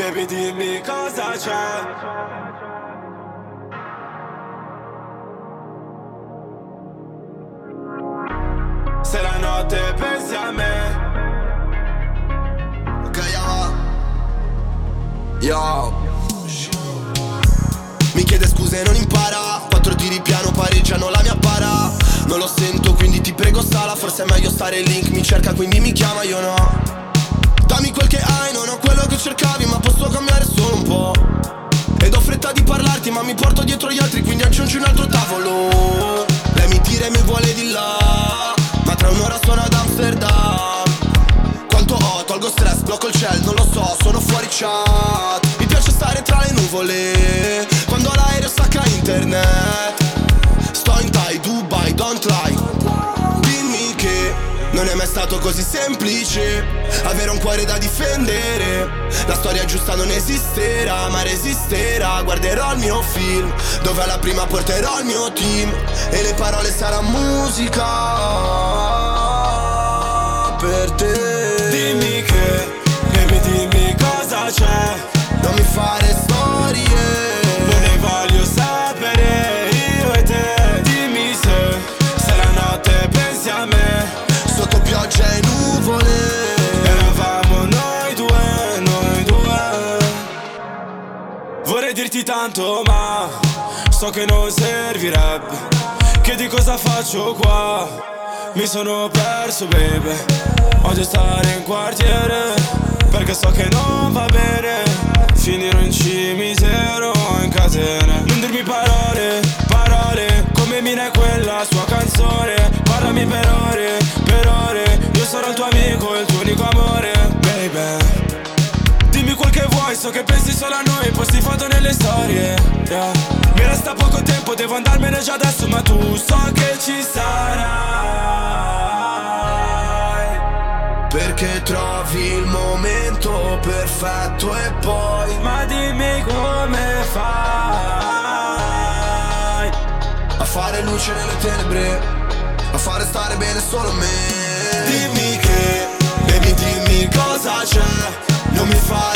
baby dimmi cosa c'è. Se la notte pensi a me. Ok, yo. Mi chiede scuse e non impara. 4 tiri piano pareggiano la mia para. Non lo sento quindi ti prego sala. Forse è meglio stare in link. Mi cerca quindi mi chiama, io no. Dammi quel che hai, non ho quello che cercavi, ma posso cambiare solo un po'. Ed ho fretta di parlarti ma mi porto dietro gli altri, quindi aggiungi un altro tavolo. Lei mi tira e mi vuole di là, ma tra un'ora sono ad Amsterdam. Quanto ho, tolgo stress, blocco il cell, non lo so, sono fuori chat. Mi piace stare tra le nuvole, quando l'aereo stacca internet. Sto in Thai, Dubai, don't lie. Dimmi che non è mai stato così semplice avere un cuore da difendere. La storia giusta non esisterà, ma resisterà. Guarderò il mio film, dove alla prima porterò il mio team. E le parole saranno musica per te. Dimmi che, baby dimmi cosa c'è. Non mi fare storie, non ne voglio sapere io e te. Dimmi se la notte pensi a me. sotto pioggia e nuvole. Eravamo noi due. Vorrei dirti tanto ma so che non servirebbe. Chiedi cosa faccio qua, mi sono perso baby. Odio stare in quartiere, perché so che non va bene. Finirò in cimitero o in catene. Non dirmi parole, come Mina e quella sua canzone. Parlami per ore, io sarò il tuo amico, il tuo unico amore, baby. Dimmi quel che vuoi, so che pensi solo a noi, posti foto nelle storie, yeah. Mi resta poco tempo, devo andarmene già adesso, ma tu so che ci sarai, perché trovi il momento perfetto e poi ma dimmi come fai a fare luce nelle tenebre, a fare stare bene solo me. Dimmi che, baby dimmi cosa c'è. Non mi fare